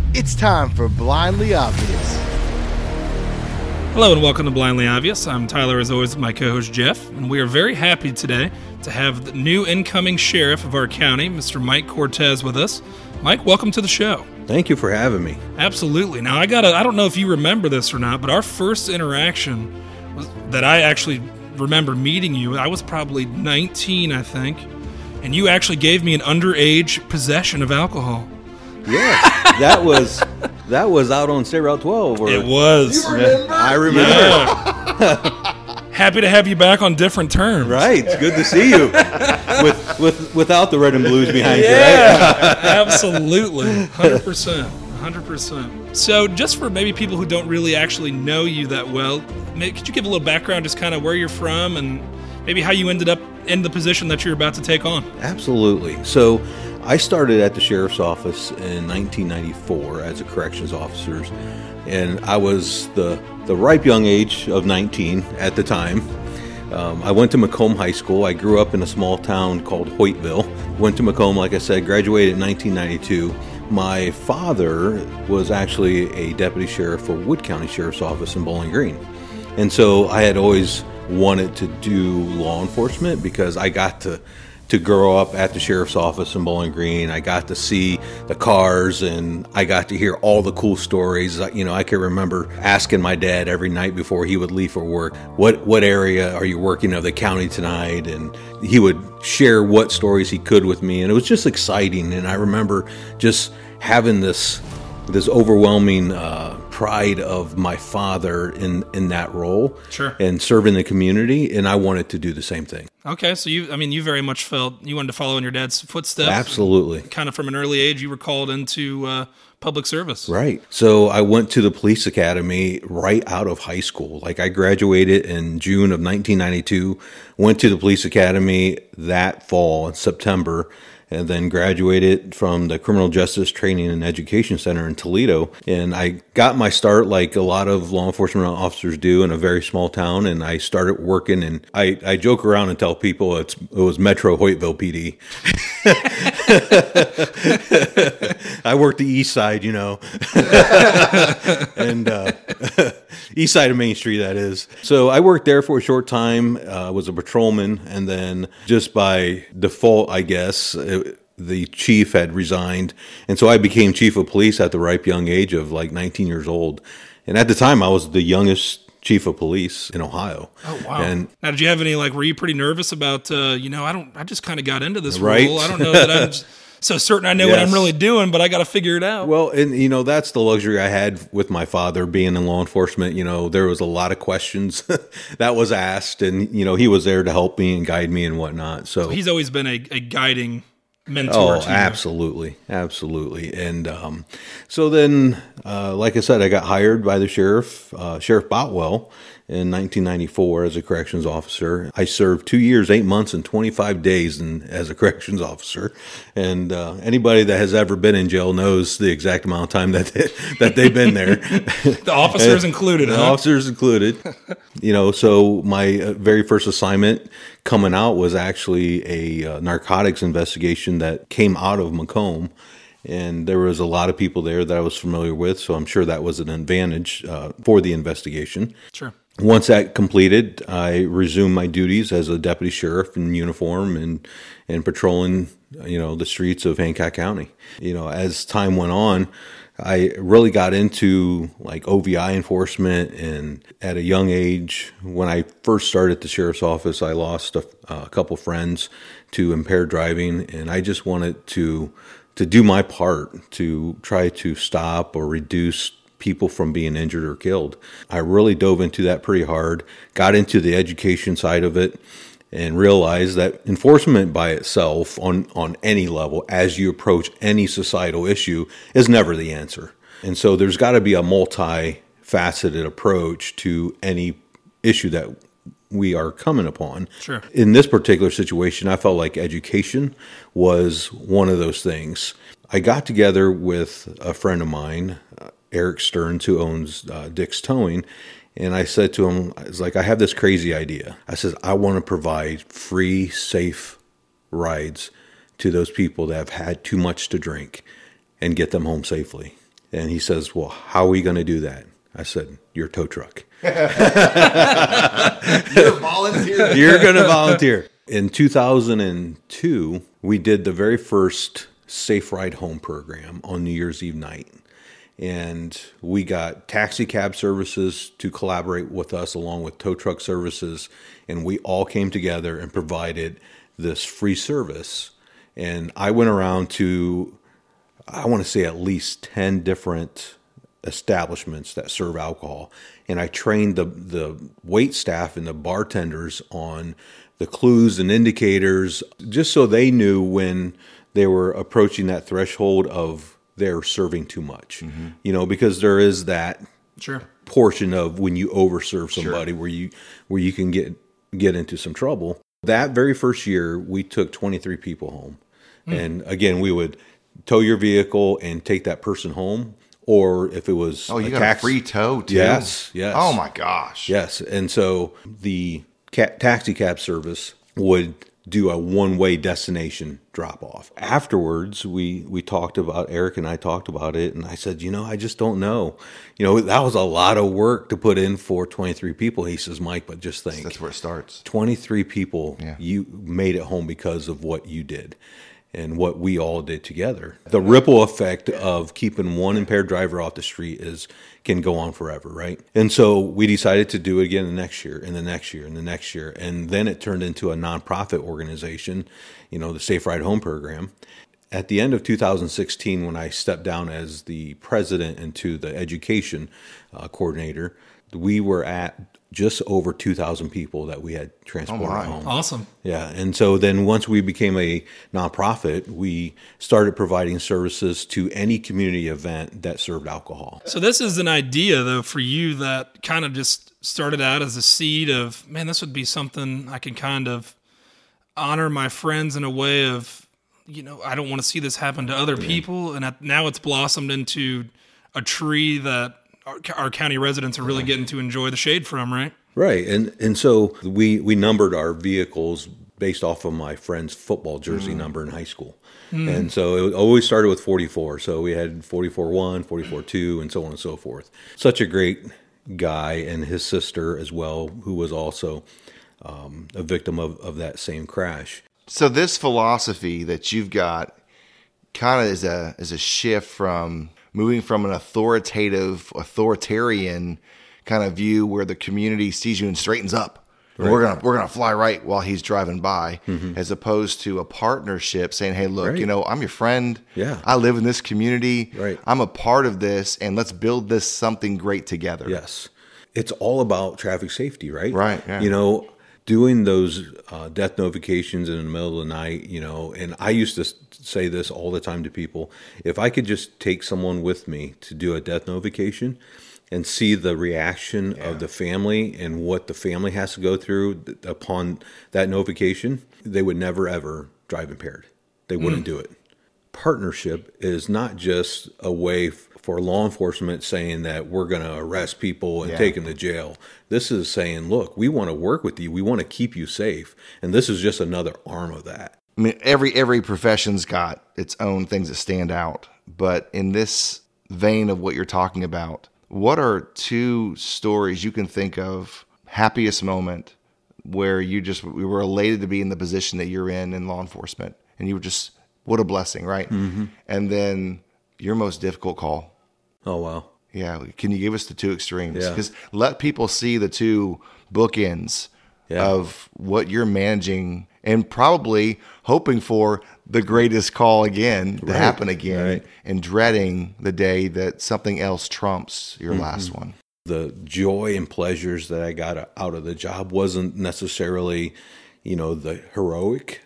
It's time for Blindly Obvious. Hello and welcome to Blindly Obvious. I'm Tyler, as always, with my co-host Jeff, and we are very happy today to have the new incoming sheriff of our county, Mr. Mike Cortez, with us. Mike, welcome to the show. Thank you for having me. Absolutely. Now, I don't know if you remember this or not, but our first interaction was that I actually remember meeting you. I was probably 19, I think, and you actually gave me an underage possession of alcohol. Yeah, that was out on State Route 12. It was. You remember? I remember. Yeah. Happy to have you back on different terms. Right. It's good to see you. Without the red and blues behind you, right? Yeah, absolutely. 100%. So just for maybe people who don't really actually know you that well, could you give a little background, just kind of where you're from and maybe how you ended up in the position that you're about to take on? Absolutely. So I started at the sheriff's office in 1994 as a corrections officer, and I was the ripe young age of 19 at the time. I went to Macomb High School. I grew up in a small town called Hoytville. Went to Macomb, like I said, graduated in 1992. My father was actually a deputy sheriff for Wood County Sheriff's Office in Bowling Green. And so I had always wanted to do law enforcement because I got to grow up at the sheriff's office in Bowling Green. I got to see the cars and I got to hear all the cool stories. You know, I can remember asking my dad every night before he would leave for work, what area are you working of the county tonight? And he would share what stories he could with me. And it was just exciting. And I remember just having this overwhelming pride of my father in that role. Sure. And serving the community, and I wanted to do the same thing. Okay, so you very much felt you wanted to follow in your dad's footsteps. Absolutely. Kind of from an early age, you were called into public service. Right. So I went to the police academy right out of high school. Like I graduated in June of 1992, went to the police academy that fall in September, and then graduated from the Criminal Justice Training and Education Center in Toledo. And I got my start like a lot of law enforcement officers do in a very small town, and I started working, and I joke around and tell people it was Metro Hoytville PD. I worked the east side, you know, and east side of Main Street, that is. So I worked there for a short time, was a patrolman, and then just by default, I guess, the chief had resigned. And so I became chief of police at the ripe young age of like 19 years old. And at the time, I was the youngest chief of police in Ohio. Oh, wow. And now, did you have any, were you pretty nervous about, I just kind of got into this right? role. I don't know that I'm so certain I know what I'm really doing, but I got to figure it out. Well, and, that's the luxury I had with my father being in law enforcement. There was a lot of questions that was asked, and, he was there to help me and guide me and whatnot. So he's always been a guiding mentor. Oh, absolutely. And so then, like I said, I got hired by the Sheriff Boutwell in 1994 as a corrections officer. I served 2 years, 8 months, and 25 days as a corrections officer. And anybody that has ever been in jail knows the exact amount of time that they've been there. The officers included. The officers included. So my very first assignment coming out was actually a narcotics investigation that came out of Macomb. And there was a lot of people there that I was familiar with, so I'm sure that was an advantage for the investigation. Sure. Once that completed, I resumed my duties as a deputy sheriff in uniform and patrolling, the streets of Hancock County. As time went on, I really got into OVI enforcement, and at a young age, when I first started at the sheriff's office, I lost a couple friends to impaired driving, and I just wanted to do my part to try to stop or reduce people from being injured or killed. I really dove into that pretty hard, got into the education side of it, and realized that enforcement by itself on any level, as you approach any societal issue, is never the answer. And so there's got to be a multifaceted approach to any issue that we are coming upon. Sure. In this particular situation, I felt like education was one of those things. I got together with a friend of mine, Eric Stearns, who owns Dick's Towing, and I said to him, I was like, I have this crazy idea. I said, I want to provide free, safe rides to those people that have had too much to drink and get them home safely. And he says, well, how are we going to do that? I said, your tow truck. You're volunteering. You're going to volunteer. In 2002, we did the very first Safe Ride Home program on New Year's Eve night. And we got taxi cab services to collaborate with us along with tow truck services. And we all came together and provided this free service. And I went around to, I want to say, at least 10 different establishments that serve alcohol. And I trained the wait staff and the bartenders on the clues and indicators, just so they knew when they were approaching that threshold of they're serving too much. Because there is that portion of when you overserve somebody where you can get into some trouble. That very first year, we took 23 people home. And again, we would tow your vehicle and take that person home. Or if it was you got a free tow too? Yes. Oh my gosh. Yes. And so the taxi cab service would do a one-way destination drop-off. Afterwards, we talked about, Eric and I talked about it, and I said, I just don't know. That was a lot of work to put in for 23 people. He says, Mike, but just think. That's where it starts. 23 people, you made it home because of what you did. And what we all did together. The ripple effect of keeping one impaired driver off the street can go on forever, right? And so we decided to do it again the next year, and the next year, and the next year. And then it turned into a nonprofit organization, the Safe Ride Home program. At the end of 2016, when I stepped down as the president into the education coordinator, we were at just over 2,000 people that we had transported home. Awesome. Yeah. And so then once we became a nonprofit, we started providing services to any community event that served alcohol. So this is an idea, though, for you that kind of just started out as a seed of, man, this would be something I can kind of honor my friends in a way of, I don't want to see this happen to other people. And now it's blossomed into a tree that our county residents are really getting to enjoy the shade from, right? Right. And so we numbered our vehicles based off of my friend's football jersey number in high school. And so it always started with 44. So we had 44-1, 44-2, and so on and so forth. Such a great guy, and his sister as well, who was also a victim of that same crash. So this philosophy that you've got kind of is a shift from moving from an authoritarian kind of view where the community sees you and straightens up. Right. We're gonna fly right while he's driving by, as opposed to a partnership saying, "Hey, look, I'm your friend. Yeah, I live in this community. Right. I'm a part of this, and let's build this something great together." Yes, it's all about traffic safety, right? Right. Yeah. Doing those death notifications in the middle of the night, and I used to say this all the time to people, if I could just take someone with me to do a death notification and see the reaction of the family and what the family has to go through upon that notification, they would never, ever drive impaired. They wouldn't do it. Partnership is not just a way for law enforcement saying that we're going to arrest people and take them to jail. This is saying, look, we want to work with you. We want to keep you safe. And this is just another arm of that. I mean, every profession's got its own things that stand out. But in this vein of what you're talking about, what are two stories you can think of, happiest moment, where we were elated to be in the position that you're in law enforcement, and you were just, what a blessing, right? And then your most difficult call. Oh, wow. Yeah. Can you give us the two extremes? Yeah. Because let people see the two bookends of what you're managing and probably hoping for the greatest call again to happen again, and dreading the day that something else trumps your last one. The joy and pleasures that I got out of the job wasn't necessarily, the heroic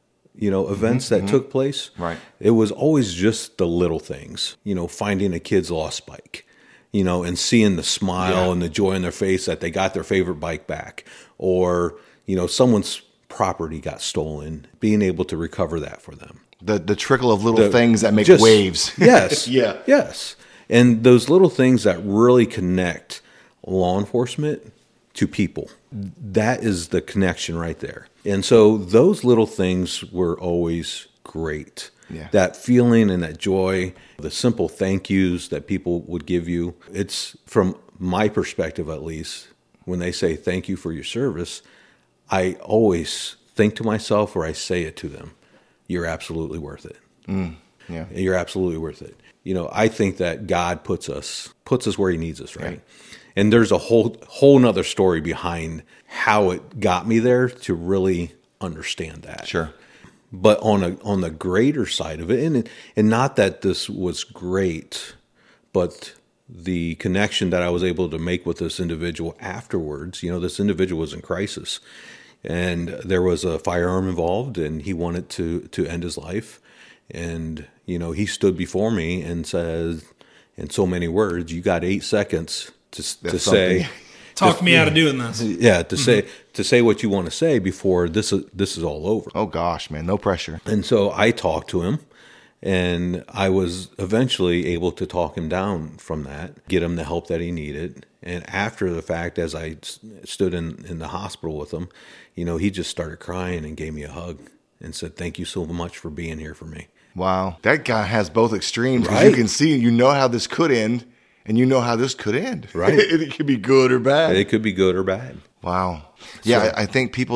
events that took place. Right. It was always just the little things, finding a kid's lost bike, and seeing the smile and the joy in their face that they got their favorite bike back, or, someone's property got stolen, being able to recover that for them. The trickle of little things that make waves. Yes. Yeah. Yes. And those little things that really connect law enforcement to people. That is the connection right there. And so those little things were always great. Yeah. That feeling and that joy, the simple thank yous that people would give you. It's, from my perspective at least, when they say thank you for your service, I always think to myself, or I say it to them, you're absolutely worth it. Yeah. You're absolutely worth it. I think that God puts us where he needs us, right? And there's a whole nother story behind how it got me there to really understand that. Sure. But on the greater side of it, and not that this was great, but the connection that I was able to make with this individual afterwards. This individual was in crisis, and there was a firearm involved, and he wanted to end his life. And he stood before me and said, in so many words, "You got 8 seconds to say." Talk me out of doing this. Yeah, to say what you want to say before this is all over. Oh gosh, man, no pressure. And so I talked to him, and I was eventually able to talk him down from that, get him the help that he needed. And after the fact, as I stood in the hospital with him, he just started crying and gave me a hug and said, "Thank you so much for being here for me." Wow, that guy has both extremes. 'Cause Right. You can see, how this could end, and how this could end. Right. It could be good or bad. It could be good or bad. Wow. Yeah, I think people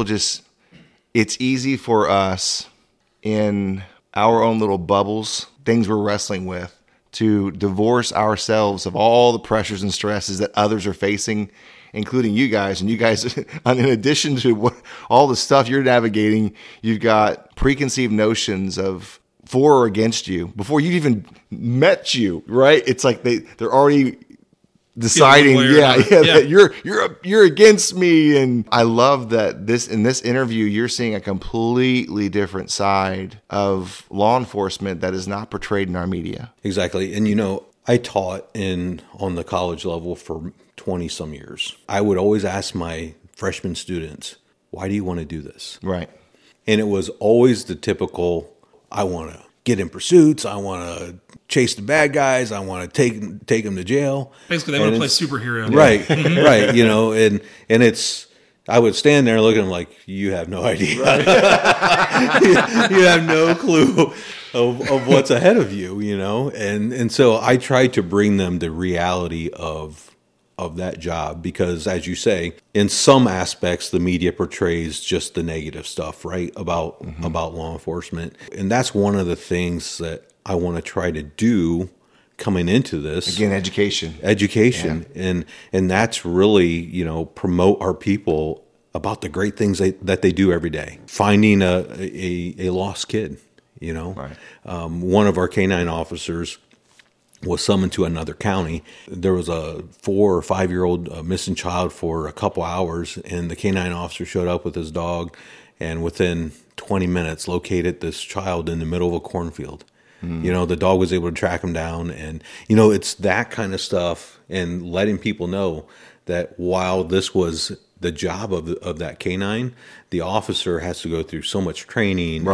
it's easy for us in our own little bubbles, things we're wrestling with, to divorce ourselves of all the pressures and stresses that others are facing, including you guys. And you guys, in addition to all the stuff you're navigating, you've got preconceived notions of for or against you before you even met you, right? It's like they're already deciding, that you're against me. And I love that in this interview, you're seeing a completely different side of law enforcement that is not portrayed in our media. Exactly. And I taught on the college level for 20 some years. I would always ask my freshman students, "Why do you want to do this?" Right. And it was always the typical, I want to get in pursuits, I want to chase the bad guys, I want to take them to jail. Basically, they want to play superhero. Right, right. And it's, I would stand there and look at them like, you have no idea. Right. You have no clue of what's ahead of you, And so I tried to bring them the reality of that job, because, as you say, in some aspects the media portrays just the negative stuff, right, about law enforcement. And that's one of the things that I want to try to do coming into this. Again, education. Yeah. And that's really, promote our people about the great things that they do every day. Finding a lost kid, Right. One of our canine officers was summoned to another county. There was a 4 or 5 year old missing child for a couple hours, and the canine officer showed up with his dog, and within 20 minutes located this child in the middle of a cornfield. The dog was able to track him down, and it's that kind of stuff, and letting people know that while this was the job of that canine, the officer has to go through so much training,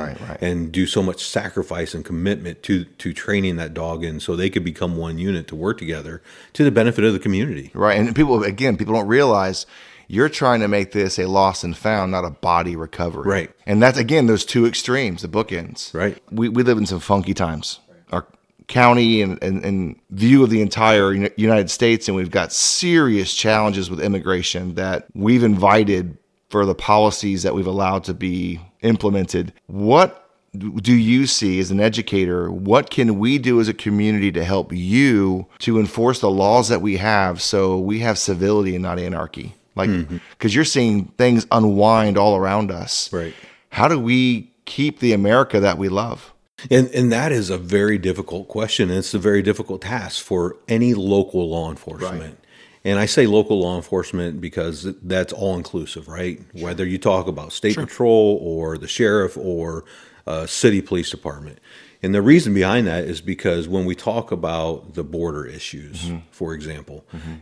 and do so much sacrifice and commitment to training that dog in, so they could become one unit to work together to the benefit of the community. Right. And people don't realize you're trying to make this a lost and found, not a body recovery. Right. And that's, again, those two extremes, the bookends. Right. We live in some funky times. Our county and view of the entire United States, and we've got serious challenges with immigration that we've invited for the policies that we've allowed to be implemented. What do you see as an educator? What can we do as a community to help you to enforce the laws that we have so we have civility and not anarchy? Because you're seeing things unwind all around us. Right. How do we keep the America that we love? And that is a very difficult question. It's a very difficult task for any local law enforcement. Right. And I say local law enforcement because that's all inclusive, right? Whether you talk about state patrol or the sheriff or city police department. And the reason behind that is because when we talk about the border issues, for example,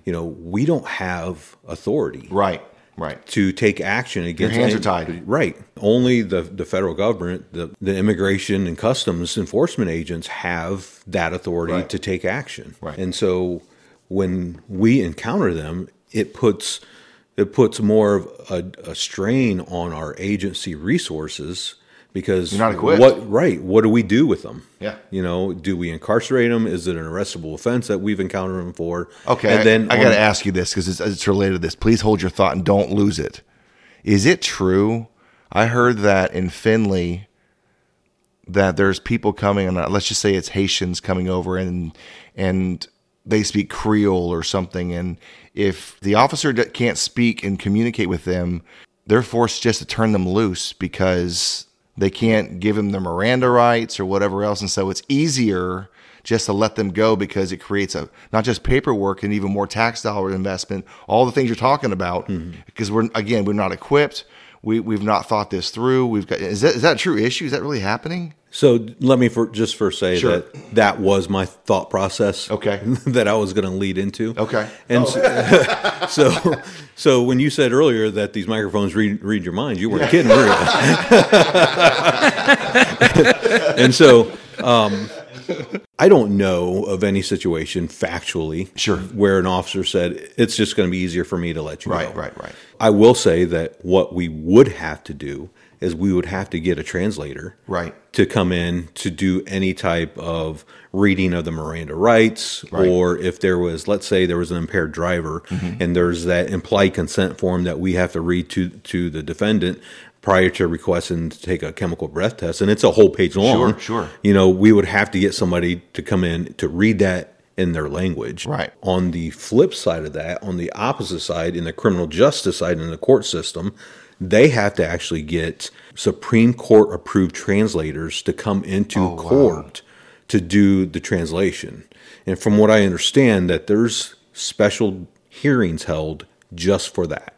we don't have authority. Right. To take action against. Your hands are tied. Right. Only the federal government, the immigration and customs enforcement agents have that authority to take action. Right. And so when we encounter them, it puts more of a strain on our agency resources because You're not equipped. What do we do with them? Yeah. Do we incarcerate them? Is it an arrestable offense that we've encountered them for? Okay, and then I got to ask you this because it's related to this. Please hold your thought and don't lose it. Is it true? I heard that in Findlay that there's people coming, and let's just say it's Haitians coming over, and they speak Creole or something, and if the officer can't speak and communicate with them, they're forced just to turn them loose because they can't give them the Miranda rights or whatever else, and so it's easier just to let them go because it creates not just paperwork and even more tax dollar investment, all the things you're talking about, because we're not equipped. We've not thought this through. Is that a true issue? Is that really happening? So let me say Sure. that was my thought process. Okay. That I was going to lead into. Okay. And so when you said earlier that these microphones read your mind, you weren't kidding, were you? And so I don't know of any situation factually Sure. where an officer said, it's just going to be easier for me to let you go. Right. I will say that what we would have to do is we would have to get a translator Right. to come in to do any type of reading of the Miranda rights, Right. or if there was, let's say there was an impaired driver and there's that implied consent form that we have to read to the defendant prior to requesting to take a chemical breath test, and it's a whole page long. Sure. We would have to get somebody to come in to read that in their language. Right. On the flip side of that, on the opposite side, in the criminal justice side, in the court system, they have to actually get Supreme Court approved translators to come into court to do the translation. And from what I understand, that there's special hearings held just for that.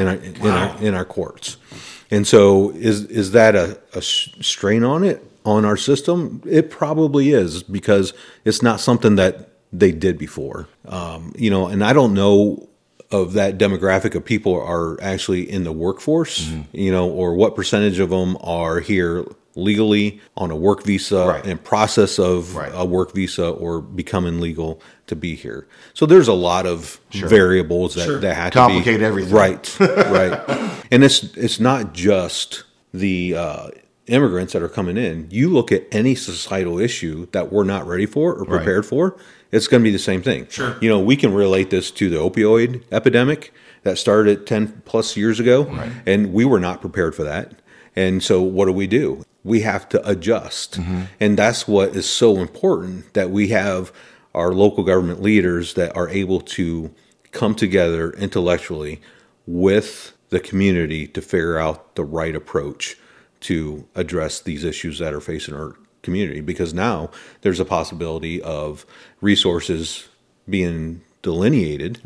In our courts. And so is that a strain on our system? It probably is, because it's not something that they did before. And I don't know of that demographic of people are actually in the workforce, or what percentage of them are here legally on a work visa and process of a work visa or becoming legal to be here. So there's a lot of variables that have to complicate everything. Right. And it's not just the immigrants that are coming in. You look at any societal issue that we're not ready for or prepared for, it's going to be the same thing. Sure. We can relate this to the opioid epidemic that started 10 plus years ago, and we were not prepared for that. And so what do? We have to adjust. And that's what is so important, that we have our local government leaders that are able to come together intellectually with the community to figure out the right approach to address these issues that are facing our community. Because now there's a possibility of resources being delineated,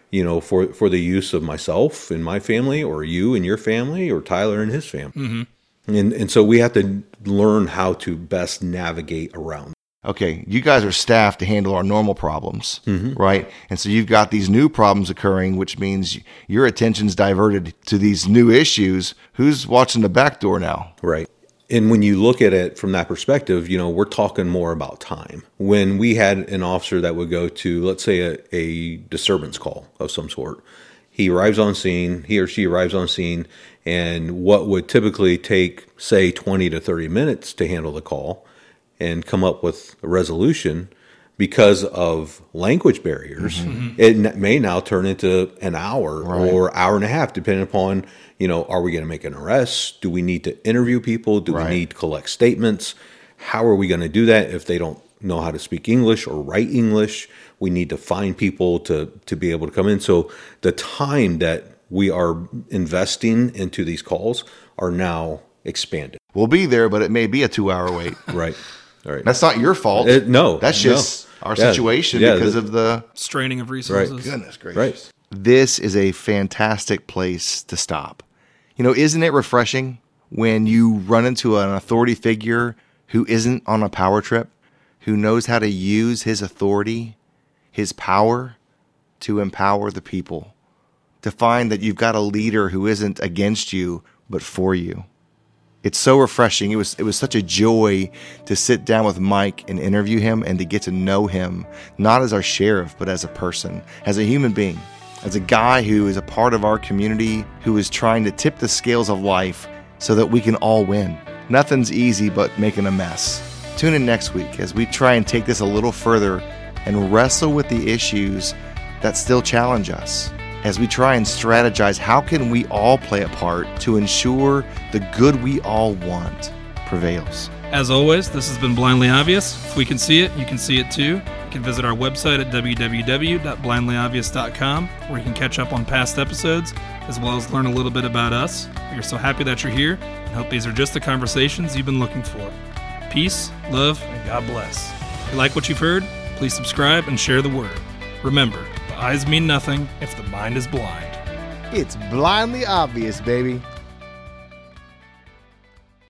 for the use of myself and my family, or you and your family, or Tyler and his family. And so we have to learn how to best navigate around. Okay, you guys are staffed to handle our normal problems, right? And so you've got these new problems occurring, which means your attention's diverted to these new issues. Who's watching the back door now? Right. And when you look at it from that perspective, we're talking more about time. When we had an officer that would go to, let's say, a disturbance call of some sort, he or she arrives on scene, and what would typically take, say, 20 to 30 minutes to handle the call and come up with a resolution, because of language barriers, it may now turn into an hour or hour and a half, depending upon, are we going to make an arrest? Do we need to interview people? Do we need to collect statements? How are we going to do that if they don't know how to speak English or write English? We need to find people to be able to come in. So the time that we are investing into these calls are now expanded. We'll be there, but it may be a 2-hour wait. Right. All right. That's not your fault. That's just our situation because of the straining of resources. Goodness gracious. Right. This is a fantastic place to stop. Isn't it refreshing when you run into an authority figure who isn't on a power trip, who knows how to use his authority, his power, to empower the people, to find that you've got a leader who isn't against you, but for you. It's so refreshing. It was such a joy to sit down with Mike and interview him and to get to know him, not as our sheriff, but as a person, as a human being, as a guy who is a part of our community, who is trying to tip the scales of life so that we can all win. Nothing's easy but making a mess. Tune in next week as we try and take this a little further and wrestle with the issues that still challenge us. As we try and strategize, how can we all play a part to ensure the good we all want prevails? As always, this has been Blindly Obvious. If we can see it, you can see it too. You can visit our website at www.blindlyobvious.com, where you can catch up on past episodes, as well as learn a little bit about us. We are so happy that you're here, and hope these are just the conversations you've been looking for. Peace, love, and God bless. If you like what you've heard, please subscribe and share the word. Remember, the eyes mean nothing if the mind is blind. It's Blindly Obvious, baby.